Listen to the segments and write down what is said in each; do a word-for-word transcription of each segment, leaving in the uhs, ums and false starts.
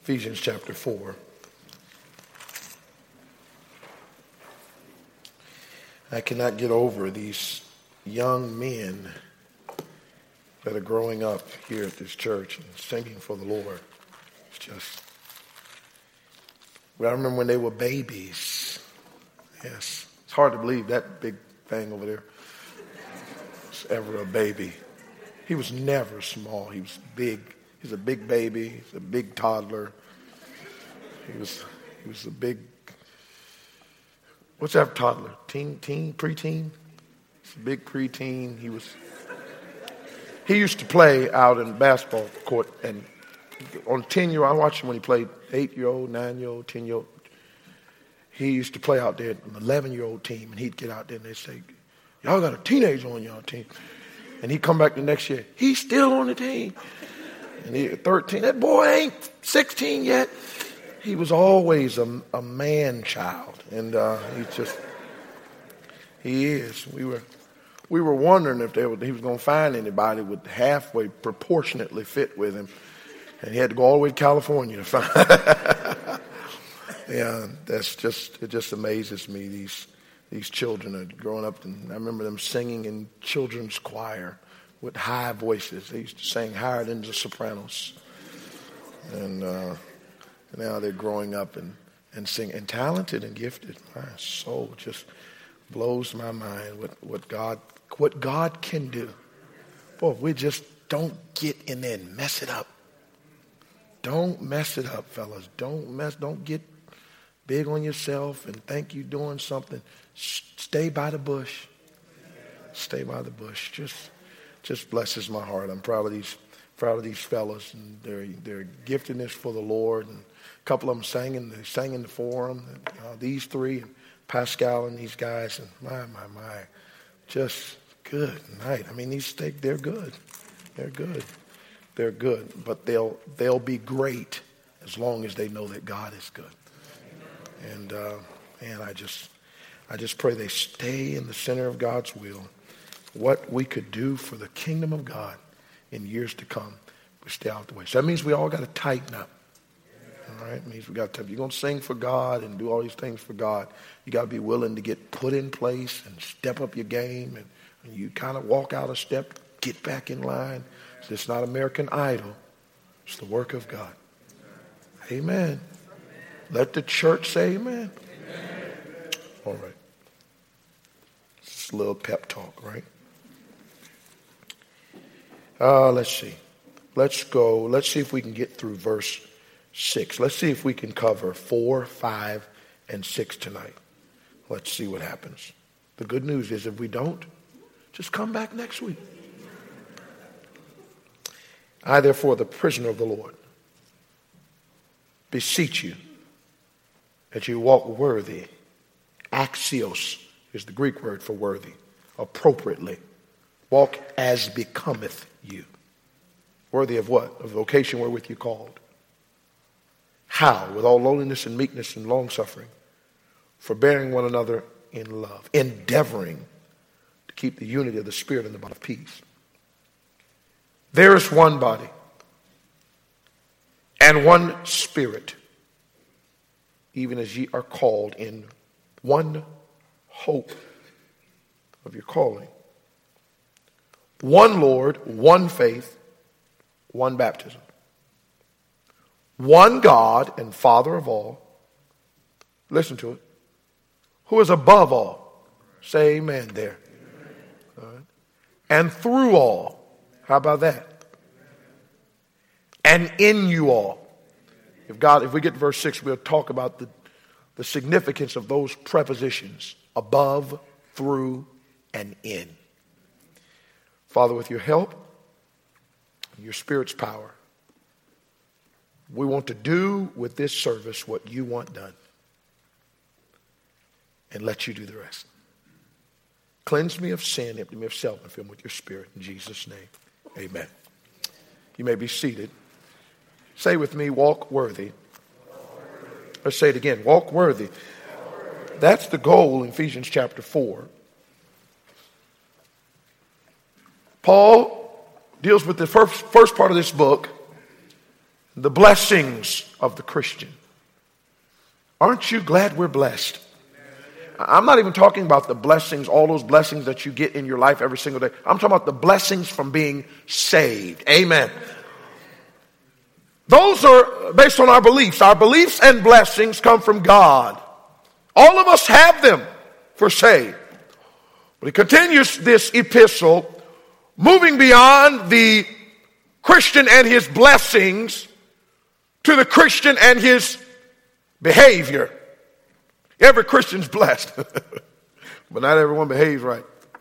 Ephesians chapter four. I cannot get over these young men that are growing up here at this church and singing for the Lord. It's just, well, I remember when they were babies. Yes, it's hard to believe that big thing over there was ever a baby. He was never small. He was big. He's a big baby. He's a big toddler. He was he was a big, what's that toddler? Teen, teen, preteen? He's a big preteen. He was, he used to play out in the basketball court, and on ten-year-old, I watched him when he played eight-year-old, nine-year-old, ten-year-old. He used to play out there, an eleven-year-old team, and he'd get out there and they'd say, y'all got a teenager on y'all team. And he'd come back the next year, he's still on the team. And he thirteen, that boy ain't sixteen yet. He was always a, a man child. And uh, he's just, he is. We were we were wondering if they were, he was going to find anybody with halfway proportionately fit with him. And he had to go all the way to California to find. Yeah, that's just, it just amazes me. These these children are growing up, and I remember them singing in children's choir with high voices. They used to sing higher than the sopranos. And uh, now they're growing up and, and sing, and talented and gifted. My soul just blows my mind what, what God what God can do. Boy, we just don't get in there and mess it up. Don't mess it up, fellas. Don't mess, don't get big on yourself and think you're doing something. Stay by the bush. Stay by the bush. Just just blesses my heart. I'm proud of these proud of these fellas and their their giftedness for the Lord. And a couple of them sang in the sang in the forum. Uh, these three, and Pascal and these guys, and my my my, just good night. I mean, these they, they're good. They're good. They're good. But they'll they'll be great as long as they know that God is good. And uh, and I just I just pray they stay in the center of God's will. What we could do for the kingdom of God in years to come, we stay out the way. So that means we all got to tighten up. All right, it means we got to. If you're going to sing for God and do all these things for God, you got to be willing to get put in place and step up your game. And when you kind of walk out a step, get back in line. So it's not American Idol. It's the work of God. Amen. Let the church say amen. Amen. All right. Just a little pep talk, right? Uh, let's see. Let's go. Let's see if we can get through verse six. Let's see if we can cover four, five, and six tonight. Let's see what happens. The good news is if we don't, just come back next week. I, therefore, the prisoner of the Lord, beseech you that you walk worthy. Axios is the Greek word for worthy. Appropriately. Walk as becometh you. Worthy of what? Of the vocation wherewith you called. How? With all lowliness and meekness and longsuffering, forbearing one another in love, endeavoring to keep the unity of the Spirit in the bond of peace. There is one body and one Spirit, even as ye are called in one hope of your calling. One Lord, one faith, one baptism. One God and Father of all. Listen to it. Who is above all. Say amen there. All right. And through all. How about that? And in you all. If God, if we get to verse six, we'll talk about the, the significance of those prepositions. Above, through, and in. Father, with your help, your Spirit's power, we want to do with this service what you want done. And let you do the rest. Cleanse me of sin, empty me of self, and fill me with your Spirit. In Jesus' name, amen. You may be seated. Say with me, walk worthy. Let's say it again, walk worthy. That's the goal in Ephesians chapter four. Paul deals with the first, first part of this book, The blessings of the Christian. Aren't you glad we're blessed? I'm not even talking about the blessings, all those blessings that you get in your life every single day. I'm talking about the blessings from being saved. Amen. Those are based on our beliefs. Our beliefs and blessings come from God. All of us have them for saved. But he continues this epistle, moving beyond the Christian and his blessings to the Christian and his behavior. Every Christian's blessed, but not everyone behaves right.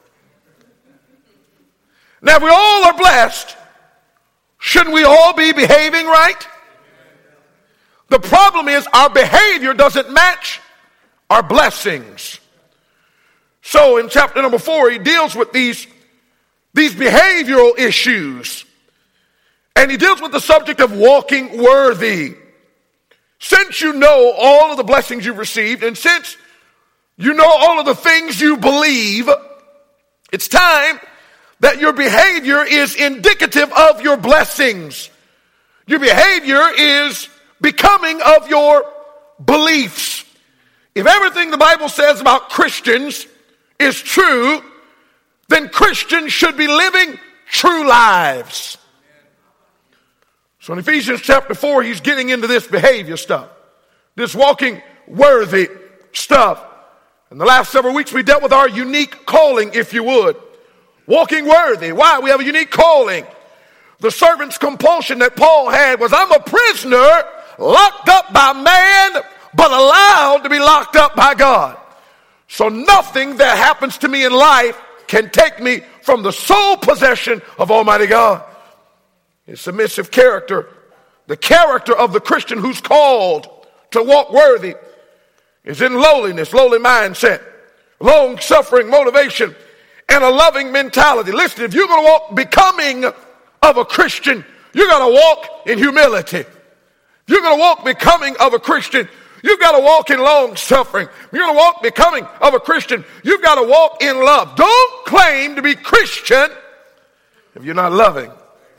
Now, if we all are blessed, shouldn't we all be behaving right? The problem is our behavior doesn't match our blessings. So in chapter number four, he deals with these, these behavioral issues. And he deals with the subject of walking worthy. Since you know all of the blessings you've received, and since you know all of the things you believe, it's time that your behavior is indicative of your blessings. Your behavior is becoming of your beliefs. If everything the Bible says about Christians is true, then Christians should be living true lives. So in Ephesians chapter four, he's getting into this behavior stuff, this walking worthy stuff. In the last several weeks, we dealt with our unique calling, if you would. Walking worthy. Why? We have a unique calling. The servant's compulsion that Paul had was, I'm a prisoner locked up by man, but allowed to be locked up by God. So nothing that happens to me in life can take me from the sole possession of Almighty God. His submissive character, the character of the Christian who's called to walk worthy, is in lowliness, lowly mindset, long-suffering motivation, and a loving mentality. Listen, if you're going to walk becoming of a Christian, you've got to walk in humility. If you're going to walk becoming of a Christian, you've got to walk in long-suffering. If you're going to walk becoming of a Christian, you've got to walk in love. Don't claim to be Christian if you're not loving.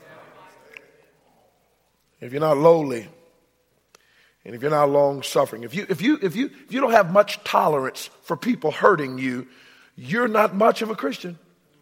If you're not lowly, and if you're not long-suffering, if you if you if you if you don't have much tolerance for people hurting you, you're not much of a Christian.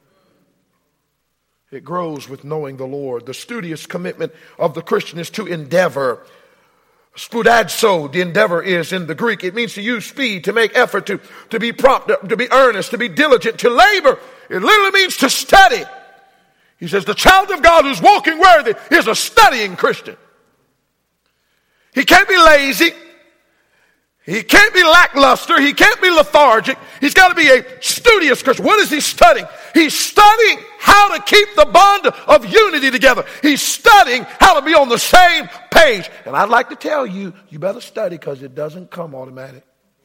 It grows with knowing the Lord. The studious commitment of the Christian is to endeavor. Spoudazo, the endeavor is in the Greek. It means to use speed, to make effort, to, to be prompt, to be earnest, to be diligent, to labor. It literally means to study. He says the child of God who's walking worthy is a studying Christian. He can't be lazy. He can't be lackluster. He can't be lethargic. He's got to be a studious Christian. What is he studying? He's studying how to keep the bond of unity together. He's studying how to be on the same page. And I'd like to tell you, you better study because it doesn't come automatic.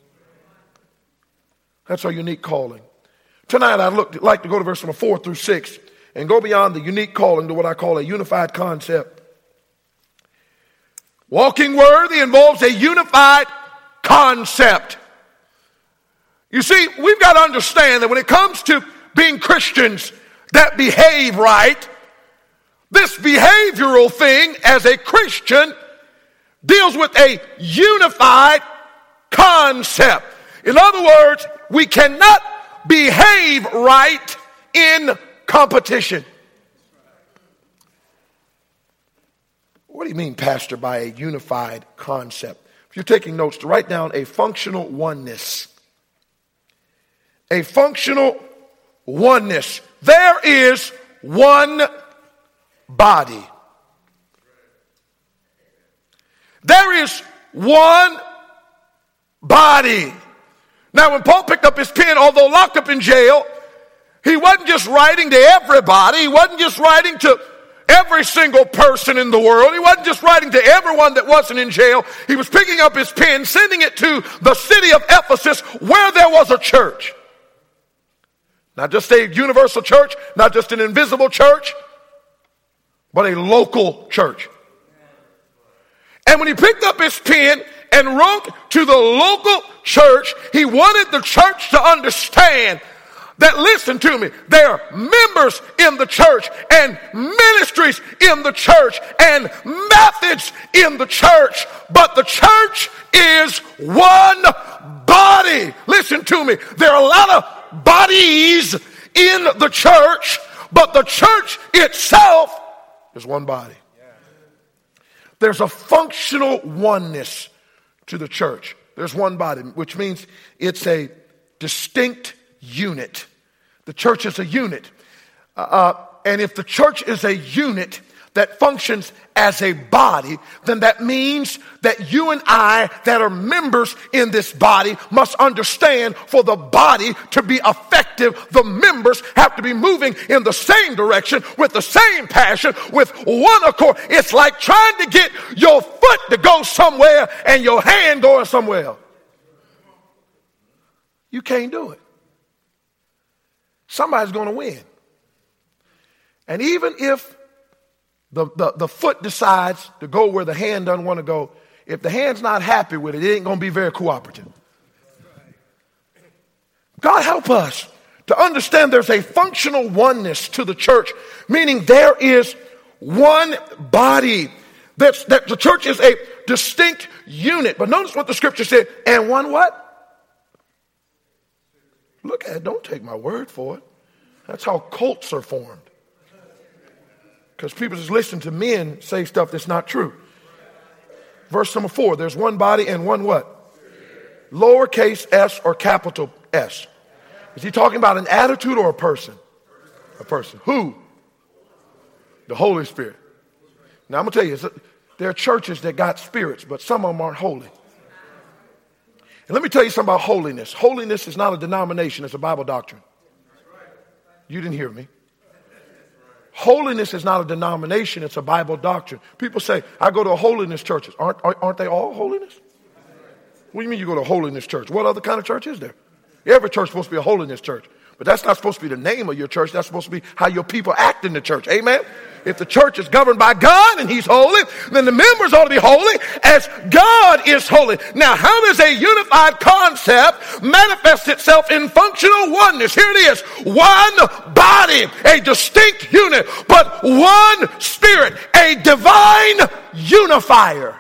That's our unique calling. Tonight I'd look, like to go to verse number four through six and go beyond the unique calling to what I call a unified concept. Walking worthy involves a unified concept. You see, we've got to understand that when it comes to being Christians that behave right, this behavioral thing as a Christian deals with a unified concept. In other words, we cannot behave right in competition. What do you mean, Pastor, by a unified concept? If you're taking notes, to write down a functional oneness. A functional oneness. There is one body. There is one body. Now, when Paul picked up his pen, although locked up in jail, he wasn't just writing to everybody. He wasn't just writing to every single person in the world. He wasn't just writing to everyone that wasn't in jail. He was picking up his pen, sending it to the city of Ephesus where there was a church. Not just a universal church, not just an invisible church, but a local church. And when he picked up his pen and wrote to the local church, he wanted the church to understand that, listen to me, they are members in the church and ministries in the church and methods in the church, but the church is one body. Listen to me, there are a lot of bodies in the church, but the church itself is one body. There's a functional oneness to the church. There's one body, which means it's a distinct unit. The church is a unit. Uh, and if the church is a unit that functions as a body, then that means that you and I that are members in this body must understand, for the body to be effective, the members have to be moving in the same direction with the same passion, with one accord. It's like trying to get your foot to go somewhere and your hand going somewhere else. You can't do it. Somebody's going to win. And even if the, the, the foot decides to go where the hand doesn't want to go, if the hand's not happy with it, it ain't going to be very cooperative. God help us to understand there's a functional oneness to the church, meaning there is one body. That's, that the church is a distinct unit. But notice what the scripture said, and one what? Look at it, don't take my word for it. That's how cults are formed. Because people just listen to men say stuff that's not true. Verse number four, there's one body and one what? Lowercase s or capital S. Is he talking about an attitude or a person? A person. Who? The Holy Spirit. Now I'm going to tell you, there are churches that got spirits, but some of them aren't holy. And let me tell you something about holiness. Holiness is not a denomination, it's a Bible doctrine. You didn't hear me. Holiness is not a denomination, it's a Bible doctrine. People say, I go to a holiness churches. Aren't, aren't they all holiness? What do you mean you go to a holiness church? What other kind of church is there? Every church is supposed to be a holiness church. But that's not supposed to be the name of your church. That's supposed to be how your people act in the church. Amen? If the church is governed by God and he's holy, then the members ought to be holy as God is holy. Now, how does a unified concept manifest itself in functional oneness? Here it is. One body, a distinct unit, but one spirit, a divine unifier.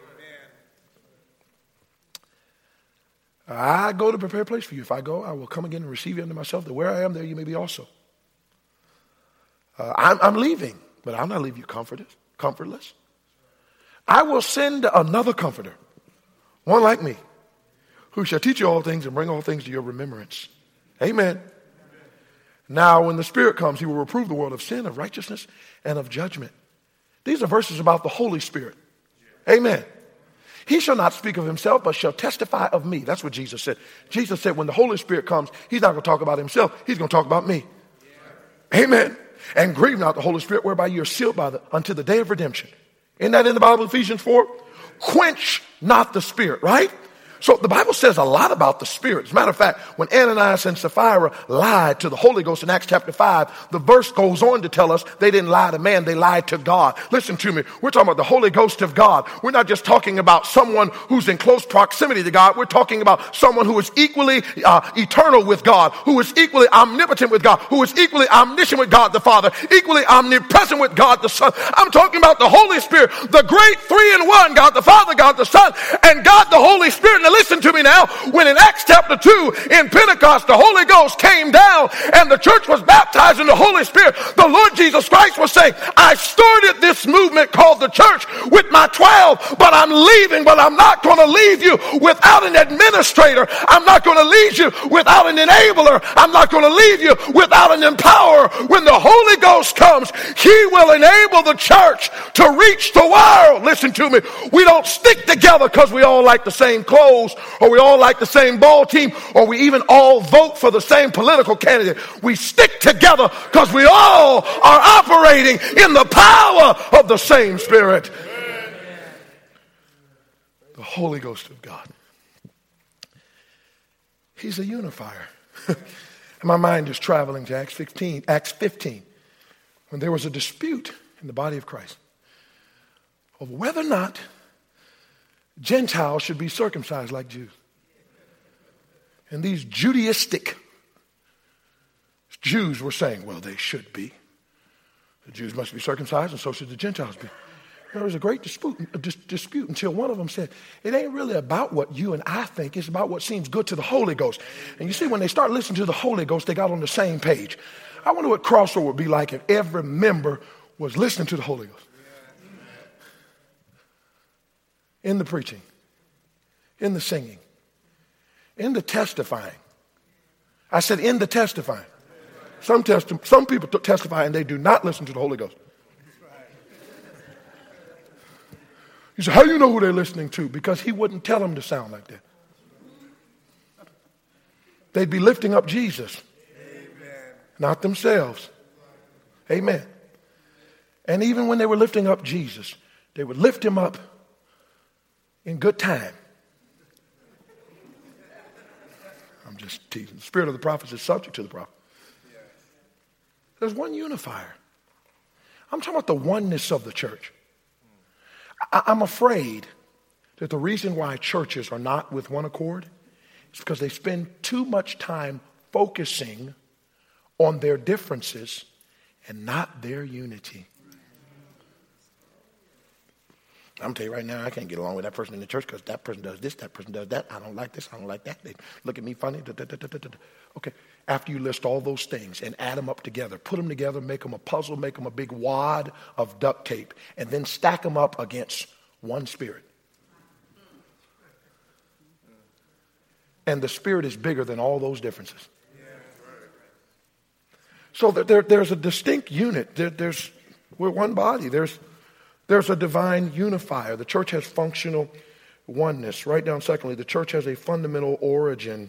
I go to prepare a place for you. If I go, I will come again and receive you unto myself, that where I am, there you may be also. Uh, I'm, I'm leaving, but I'll not leave you comfortless. comfortless. I will send another comforter, one like me, who shall teach you all things and bring all things to your remembrance. Amen. Now, when the Spirit comes, he will reprove the world of sin, of righteousness, and of judgment. These are verses about the Holy Spirit. Amen. He shall not speak of himself, but shall testify of me. That's what Jesus said. Jesus said when the Holy Spirit comes, he's not going to talk about himself. He's going to talk about me. Yeah. Amen. And grieve not the Holy Spirit, whereby you are sealed by the, unto the day of redemption. Isn't that in the Bible, Ephesians four? Quench not the Spirit, right? So the Bible says a lot about the Spirit. As a matter of fact, when Ananias and Sapphira lied to the Holy Ghost in Acts chapter five, the verse goes on to tell us they didn't lie to man, they lied to God. Listen to me. We're talking about the Holy Ghost of God. We're not just talking about someone who's in close proximity to God. We're talking about someone who is equally uh, eternal with God, who is equally omnipotent with God, who is equally omniscient with God the Father, equally omnipresent with God the Son. I'm talking about the Holy Spirit, the great three in one, God the Father, God the Son, and God the Holy Spirit. Now listen to me now. When in Acts chapter two in Pentecost the Holy Ghost came down and the church was baptized in the Holy Spirit, the Lord Jesus Christ was saying, I started this movement called the church with my twelve, but I'm leaving, but I'm not going to leave you without an administrator. I'm not going to leave you without an enabler. I'm not going to leave you without an empowerer. When the Holy Ghost comes, he will enable the church to reach the world. Listen to me. We don't stick together because we all like the same clothes, or we all like the same ball team, or we even all vote for the same political candidate. We stick together because we all are operating in the power of the same Spirit. The Holy Ghost of God. He's a unifier. My mind is traveling to Acts fifteen, Acts fifteen, when there was a dispute in the body of Christ of whether or not Gentiles should be circumcised like Jews. And these Judaistic Jews were saying, well, they should be. The Jews must be circumcised, and so should the Gentiles be. There was a great dispute, a dis- dispute until one of them said, it ain't really about what you and I think. It's about what seems good to the Holy Ghost. And you see, when they start listening to the Holy Ghost, they got on the same page. I wonder what Crossroad would be like if every member was listening to the Holy Ghost. In the preaching, in the singing, in the testifying. I said in the testifying. Some, testi- some people t- testify and they do not listen to the Holy Ghost. You say, how do you know who they're listening to? Because he wouldn't tell them to sound like that. They'd be lifting up Jesus, Amen. Not themselves. Amen. And even when they were lifting up Jesus, they would lift him up in good time. I'm just teasing. The spirit of the prophets is subject to the prophet. There's one unifier. I'm talking about the oneness of the church. I- I'm afraid that the reason why churches are not with one accord is because they spend too much time focusing on their differences and not their unity. I'm telling you right now, I can't get along with that person in the church because that person does this, that person does that. I don't like this, I don't like that. They look at me funny. Da, da, da, da, da, da. Okay, after you list all those things and add them up together, put them together, make them a puzzle, make them a big wad of duct tape, and then stack them up against one spirit. And the spirit is bigger than all those differences. So there, there's a distinct unit. There, there's we're one body. There's There's a divine unifier. The church has functional oneness. Write down secondly, the church has a fundamental origin.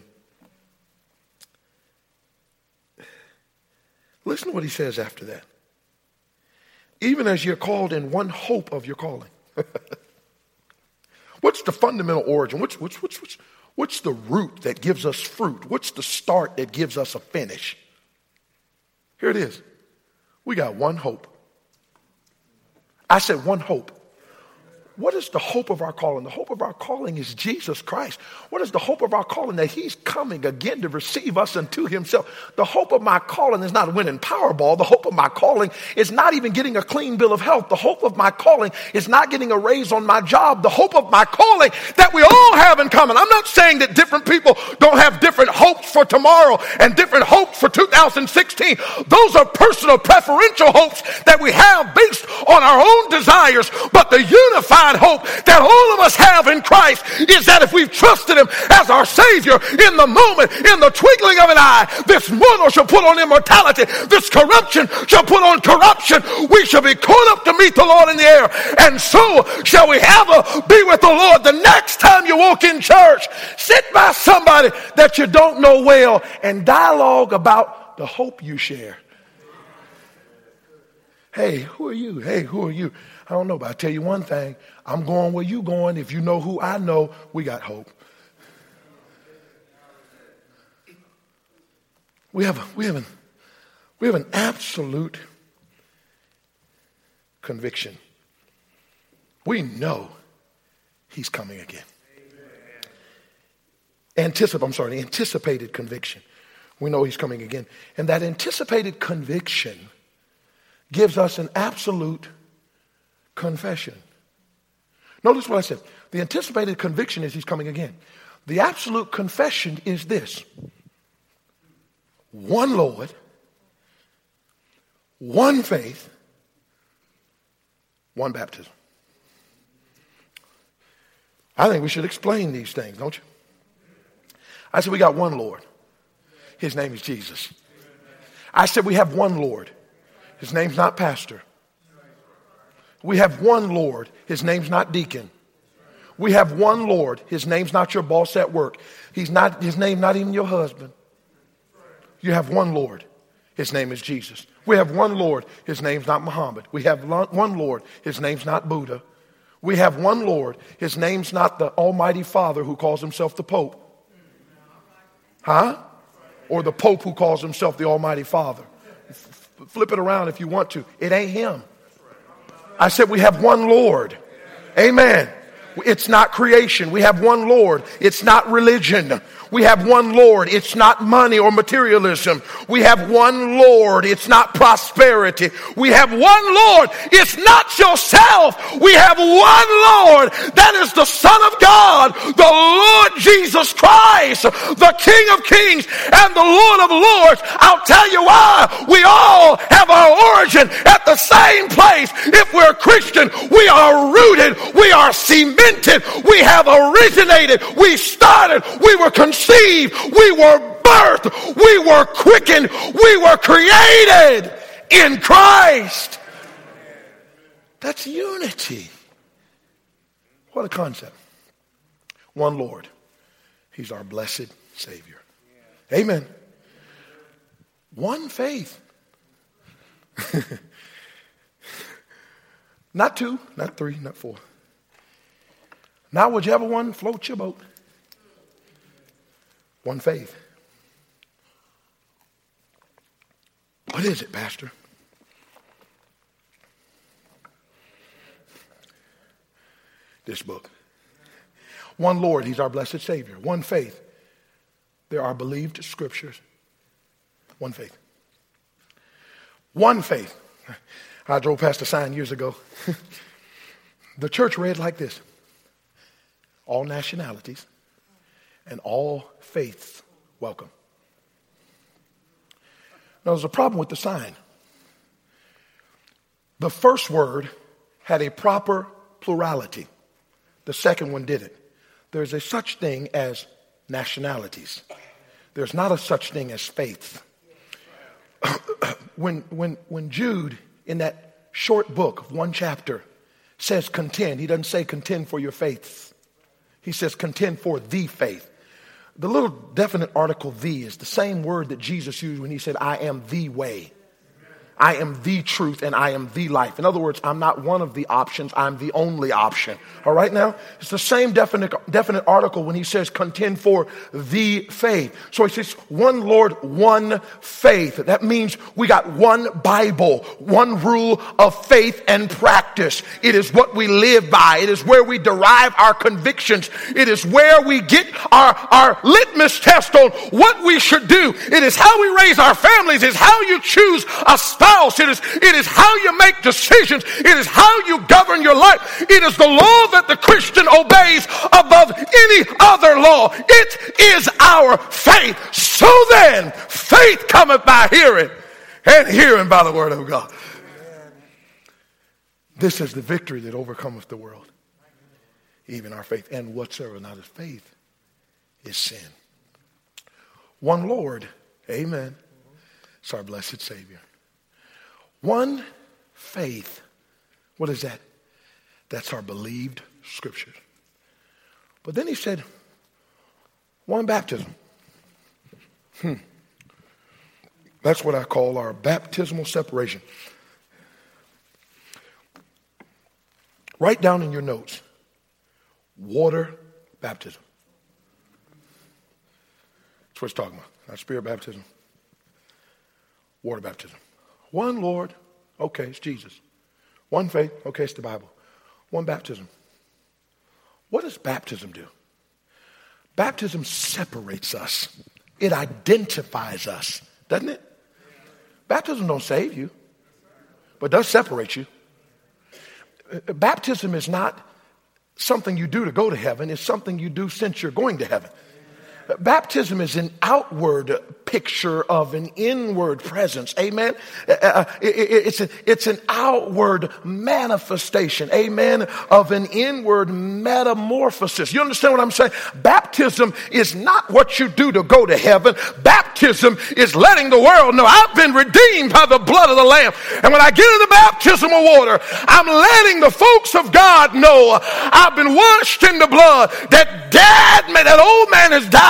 Listen to what he says after that. Even as you're called in one hope of your calling. What's the fundamental origin? What's, what's, what's, what's, what's the root that gives us fruit? What's the start that gives us a finish? Here it is. We got one hope. I said one hope. What is the hope of our calling? The hope of our calling is Jesus Christ. What is the hope of our calling? That he's coming again to receive us unto himself. The hope of my calling is not winning Powerball. The hope of my calling is not even getting a clean bill of health. The hope of my calling is not getting a raise on my job. The hope of my calling that we all have in common. I'm not saying that different people don't have different hopes for tomorrow and different hopes for two thousand sixteen. Those are personal preferential hopes that we have based on our own desires. But the unified hope that all of us have in Christ is that if we've trusted him as our Savior, in the moment, in the twinkling of an eye, this mortal shall put on immortality, this corruption shall put on corruption. We shall be caught up to meet the Lord in the air, and so shall we ever be with the Lord. The next time you walk in church, sit by somebody that you don't know well and dialogue about the hope you share. Hey, who are you? Hey, who are you? I don't know, but I tell you one thing. I'm going where you going. If you know who I know, we got hope. We have, a, we have, an, we have an absolute conviction. We know he's coming again. Anticip- I'm sorry, anticipated conviction. We know he's coming again. And that anticipated conviction gives us an absolute confession. Notice what I said. The anticipated conviction is he's coming again. The absolute confession is this. One Lord, one faith, one baptism. I think we should explain these things, don't you? I said we got one Lord. His name is Jesus. I said we have one Lord. His name's not pastor. We have one Lord. His name's not deacon. We have one Lord. His name's not your boss at work. He's not, his name's not even your husband. You have one Lord. His name is Jesus. We have one Lord. His name's not Muhammad. We have one Lord. His name's not Buddha. We have one Lord. His name's not the Almighty Father who calls himself the Pope. Huh? Or the Pope who calls himself the Almighty Father. F- flip it around if you want to. It ain't him. I said we have one Lord. Amen. It's not creation. We have one Lord. It's not religion. We have one Lord. It's not money or materialism. We have one Lord. It's not prosperity. We have one Lord. It's not yourself. We have one Lord. That is the Son of God, the Lord Jesus Christ, the King of Kings and the Lord of Lords. I'll tell you why. We all have our origin at the same place. If we're Christian, we are rooted. We are cemented. We have originated. We started. We were conceived. We were birthed. We were quickened. We were created in Christ. That's unity. What a concept. One Lord. He's our blessed Savior. Amen. One faith. Not two, not three, not four. Now, whichever one floats your boat. One faith. What is it, Pastor? This book. One Lord, He's our blessed Savior. One faith. There are believed scriptures. One faith. One faith. I drove past a sign years ago. The church read like this. All nationalities and all faiths welcome. Now, there's a problem with the sign. The first word had a proper plurality. The second one didn't. There's a such thing as nationalities. There's not a such thing as faith. when, when, when Jude, in that short book of one chapter, says contend, he doesn't say contend for your faiths. He says contend for the faith. The little definite article "the" is the same word that Jesus used when he said, I am the way. I am the truth and I am the life. In other words, I'm not one of the options. I'm the only option. All right now? It's the same definite, definite article when he says contend for the faith. So he says one Lord, one faith. That means we got one Bible, one rule of faith and practice. It is what we live by. It is where we derive our convictions. It is where we get our, our litmus test on what we should do. It is how we raise our families. It is how you choose a spouse. It is, it is how you make decisions. It is how you govern your life. It is the law that the Christian obeys above any other law. It is our faith. So then, faith cometh by hearing, and hearing by the word of God. This is the victory that overcometh the world, even our faith. And whatsoever not is faith is sin. One Lord, amen. It's our blessed Savior. One faith. What is that? That's our believed scriptures. But then he said, one baptism. Hmm. That's what I call our baptismal separation. Write down in your notes, water baptism. That's what it's talking about. Not spirit baptism. Water baptism. One Lord, okay, it's Jesus. One faith, okay, it's the Bible. One baptism. What does baptism do? Baptism separates us. It identifies us, doesn't it? Baptism don't save you, but does separate you. Baptism is not something you do to go to heaven. It's something you do since you're going to heaven. Baptism is an outward picture of an inward presence. Amen. Uh, it, it, it's, a, it's an outward manifestation. Amen. Of an inward metamorphosis. You understand what I'm saying? Baptism is not what you do to go to heaven. Baptism is letting the world know I've been redeemed by the blood of the Lamb. And when I get in the baptismal water, I'm letting the folks of God know I've been washed in the blood. That dead man, that old man has died.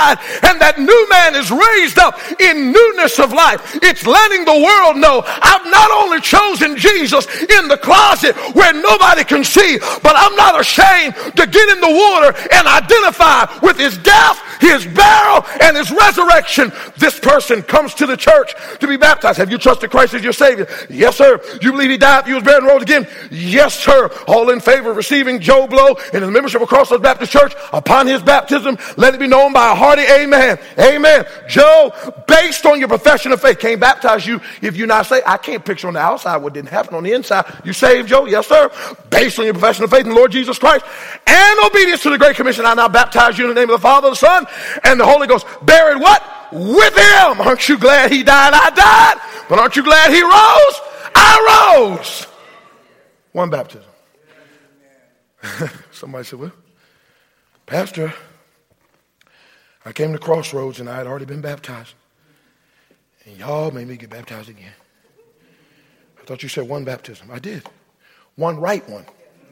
died, and that new man is raised up in newness of life. It's letting the world know I've not only chosen Jesus in the closet where nobody can see, but I'm not ashamed to get in the water and identify with his death, his burial, and his resurrection. This person comes to the church to be baptized. Have you trusted Christ as your Savior? Yes, sir. You believe he died, he was buried, and rose again? Yes, sir. All in favor of receiving Joe Blow in his membership of Crossroads Baptist Church upon his baptism? Let it be known by a hearty amen. Amen. Joe, based on your profession of faith, can't baptize you if you're not saved. I can't picture on the outside what didn't happen on the inside. You saved, Joe? Yes, sir. Based on your profession of faith in the Lord Jesus Christ and obedience to the Great Commission, I now baptize you in the name of the Father, the Son, and the Holy Ghost. Buried what? With him. Aren't you glad he died? I died. But aren't you glad he rose? I rose. One baptism. Somebody said, well, Pastor, I came to Crossroads and I had already been baptized. And y'all made me get baptized again. I thought you said one baptism. I did. One right one.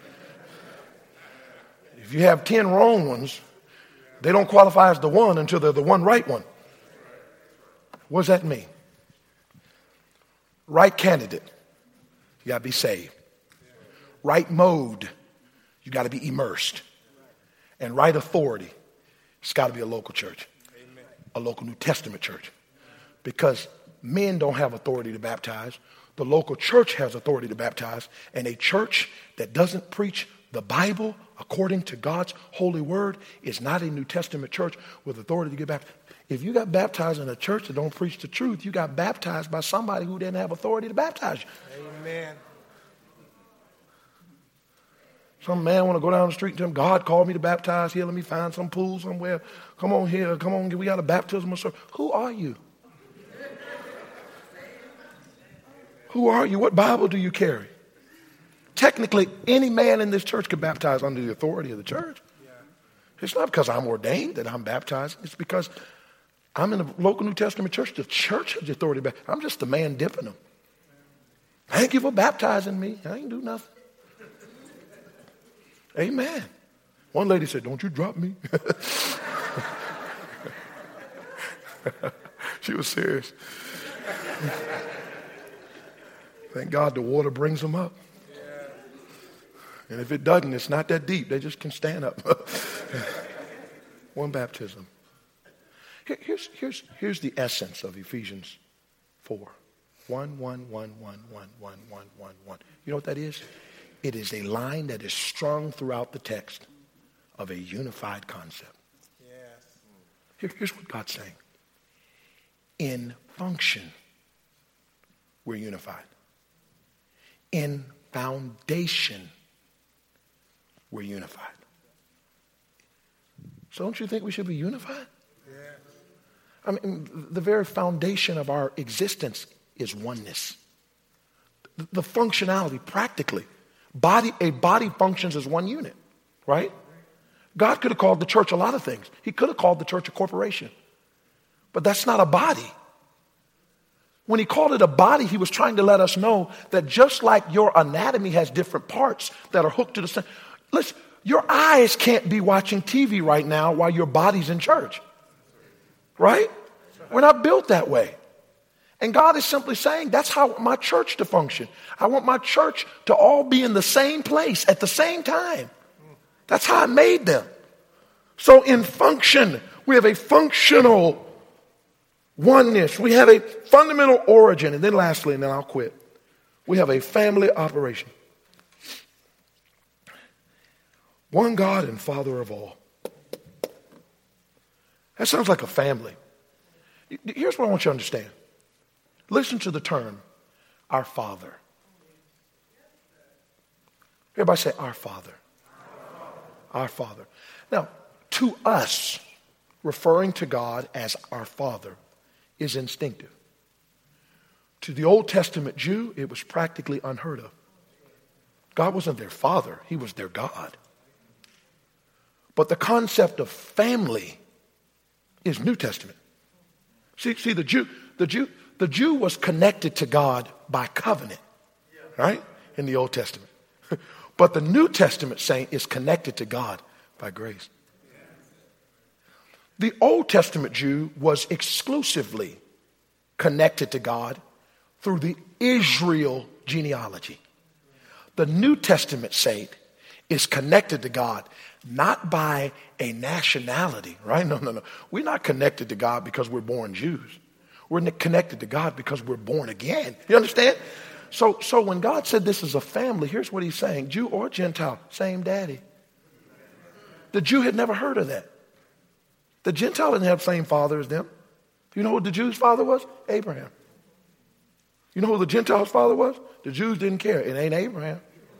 If you have ten wrong ones, they don't qualify as the one until they're the one right one. What does that mean? Right candidate, you got to be saved. Right mode, you got to be immersed. And right authority, it's got to be a local church. Amen. A local New Testament church. Because men don't have authority to baptize. The local church has authority to baptize. And a church that doesn't preach the Bible according to God's holy word is not a New Testament church with authority to get baptized. If you got baptized in a church that don't preach the truth, you got baptized by somebody who didn't have authority to baptize you. Amen. Some man want to go down the street and tell him, God called me to baptize here. Let me find some pool somewhere. Come on here. Come on. We got a baptismal service. Who are you? Who are you? What Bible do you carry? Technically, any man in this church could baptize under the authority of the church. It's not because I'm ordained that I'm baptized. It's because I'm in a local New Testament church. The church has the authority to baptize. I'm just the man dipping them. Thank you for baptizing me. I ain't do nothing. Amen. One lady said, don't you drop me. She was serious. Thank God the water brings them up. And if it doesn't, it's not that deep. They just can stand up. One baptism. Here, here's, here's, here's the essence of Ephesians four. One, one, one, one, one, one, one, one, one. You know what that is? It is a line that is strung throughout the text of a unified concept. Yes. Here, here's what God's saying. In function, we're unified. In foundation, we're unified. So don't you think we should be unified? Yes. I mean, the very foundation of our existence is oneness. The functionality, practically, body a body functions as one unit, right? God could have called the church a lot of things. He could have called the church a corporation. But that's not a body. When he called it a body, he was trying to let us know that just like your anatomy has different parts that are hooked to the same. Listen, your eyes can't be watching T V right now while your body's in church. Right? We're not built that way. And God is simply saying, that's how I want my church to function. I want my church to all be in the same place at the same time. That's how I made them. So in function, we have a functional oneness. We have a fundamental origin. And then lastly, and then I'll quit. We have a family operation. One God and Father of all. That sounds like a family. Here's what I want you to understand. Listen to the term, our Father. Everybody say, our Father. Our Father. Now, to us, referring to God as our Father is instinctive. To the Old Testament Jew, it was practically unheard of. God wasn't their father, he was their God. But the concept of family is New Testament. See, see the Jew, the Jew, the Jew was connected to God by covenant, right? In the Old Testament. But the New Testament saint is connected to God by grace. The Old Testament Jew was exclusively connected to God through the Israel genealogy. The New Testament saint is connected to God not by a nationality, right? No, no, no. We're not connected to God because we're born Jews. We're connected to God because we're born again. You understand? So, so when God said this is a family, here's what he's saying. Jew or Gentile, same daddy. The Jew had never heard of that. The Gentile didn't have the same father as them. You know what the Jew's father was? Abraham. You know who the Gentile's father was? The Jews didn't care. It ain't Abraham.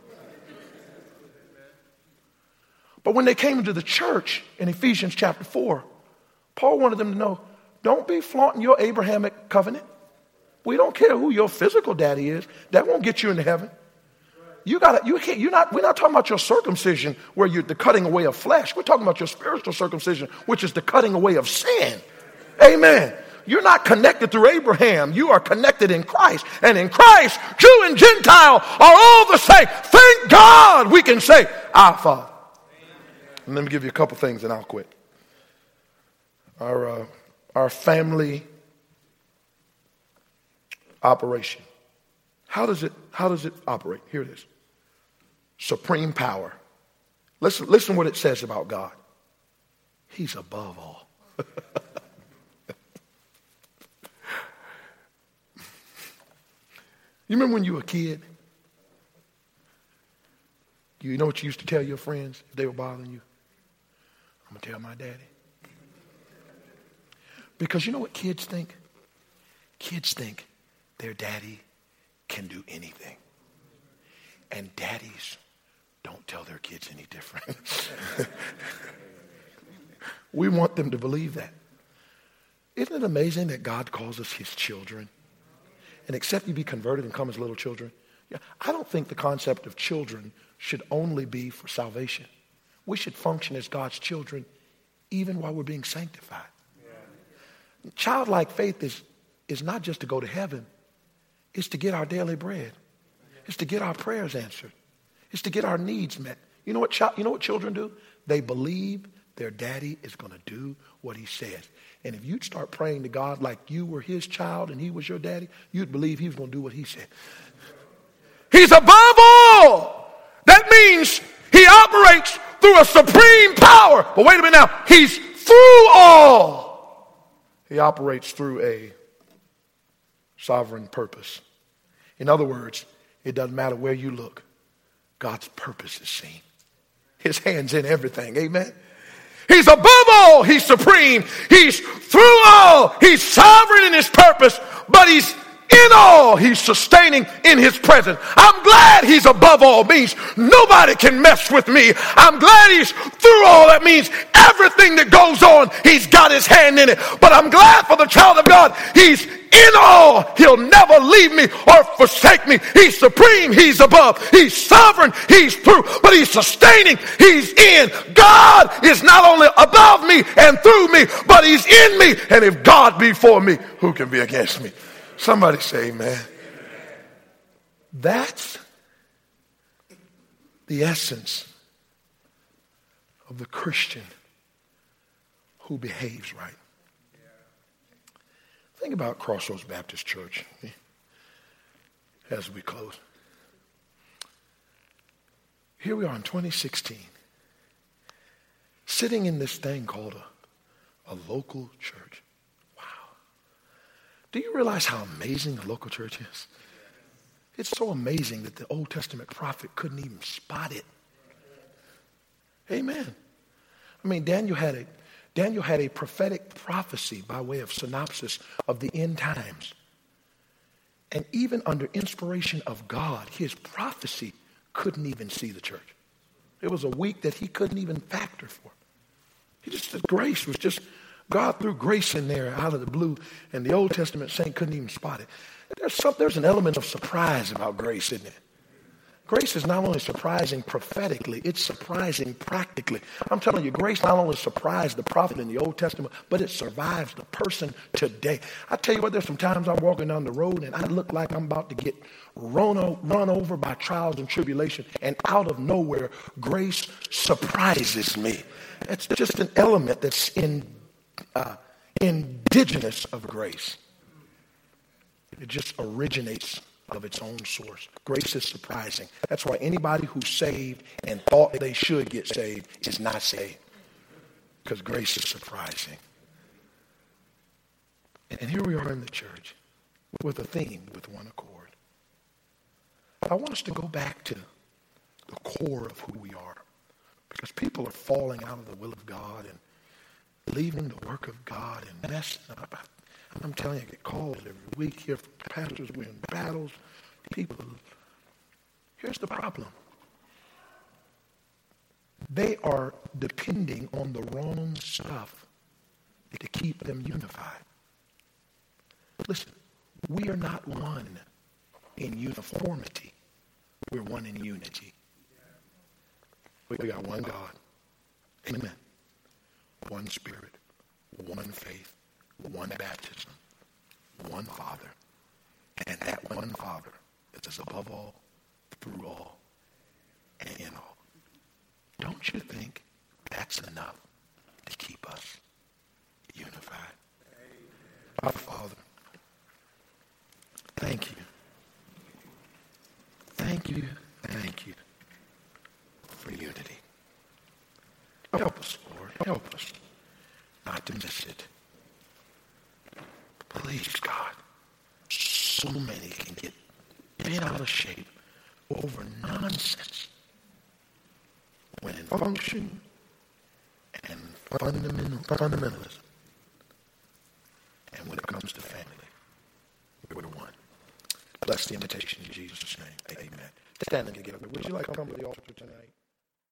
But when they came into the church in Ephesians chapter four, Paul wanted them to know, don't be flaunting your Abrahamic covenant. We don't care who your physical daddy is. That won't get you into heaven. You got you can't, you're not, we're not talking about your circumcision where you're the cutting away of flesh. We're talking about your spiritual circumcision, which is the cutting away of sin. Amen. You're not connected through Abraham. You are connected in Christ. And in Christ, Jew and Gentile are all the same. Thank God we can say, our Father. And let me give you a couple things and I'll quit. Our, uh, our family operation. How does it, how does it operate? Here it is. Supreme power. Listen, listen what it says about God. He's above all. You remember when you were a kid? You know what you used to tell your friends if they were bothering you? I'm going to tell my daddy. Because you know what kids think? Kids think their daddy can do anything. And daddies don't tell their kids any different. We want them to believe that. Isn't it amazing that God calls us his children? And except you be converted and come as little children. Yeah, I don't think the concept of children should only be for salvation. We should function as God's children even while we're being sanctified. Yeah. Childlike faith is, is not just to go to heaven. It's to get our daily bread. It's to get our prayers answered. It's to get our needs met. You know what, chi- you know what children do? They believe their daddy is going to do what he says. And if you'd start praying to God like you were his child and he was your daddy, you'd believe he was going to do what he said. He's above all. That means he operates through a supreme power. But wait a minute now. He's through all. He operates through a sovereign purpose. In other words, it doesn't matter where you look. God's purpose is seen. His hand's in everything. Amen. He's above all. He's supreme. He's through all. He's sovereign in his purpose, but he's in all. He's sustaining in his presence. I'm glad he's above all. Means nobody can mess with me. I'm glad he's through all. That means everything that goes on, he's got his hand in it. But I'm glad for the child of God. He's in all. He'll never leave me or forsake me. He's supreme. He's above. He's sovereign. He's through. But he's sustaining. He's in. God is not only above me and through me, but he's in me. And if God be for me, who can be against me? Somebody say amen. That's the essence of the Christian who behaves right. Think about Crossroads Baptist Church as we close. Here we are in twenty sixteen, sitting in this thing called a, a local church. Wow. Do you realize how amazing a local church is? It's so amazing that the Old Testament prophet couldn't even spot it. Amen. I mean, Daniel had a Daniel had a prophetic prophecy by way of synopsis of the end times. And even under inspiration of God, his prophecy couldn't even see the church. It was a week that he couldn't even factor for. He just, the grace was just, God threw grace in there out of the blue, and the Old Testament saint couldn't even spot it. There's some, there's an element of surprise about grace, isn't it? Grace is not only surprising prophetically, it's surprising practically. I'm telling you, grace not only surprised the prophet in the Old Testament, but it survives the person today. I tell you what, there's some times I'm walking down the road and I look like I'm about to get run, o- run over by trials and tribulation, and out of nowhere, grace surprises me. It's just an element that's in uh, indigenous of grace. It just originates of its own source. Grace is surprising. That's why anybody who's saved and thought they should get saved is not saved. Because grace is surprising. And here we are in the church with a theme, with one accord. I want us to go back to the core of who we are. Because people are falling out of the will of God and leaving the work of God and messing up. I'm telling you, I get calls every week here from pastors. We're in battles. People, here's the problem. They are depending on the wrong stuff to keep them unified. Listen, we are not one in uniformity. We're one in unity. We got one God. Amen. One Spirit. One faith. One baptism. One Father. And that one Father is above all, through all, and in all. Don't you think that's enough to keep us unified? Our Father, thank you. Thank you, thank you for unity. Help us, Lord. Help us not to miss it. Please, God. So many can get bent out of shape over nonsense when in function and fundamental, fundamentalism. And when it comes to family, we're one. Bless the invitation in Jesus' name. Amen. Stand and get up. Would you like to come to the altar tonight?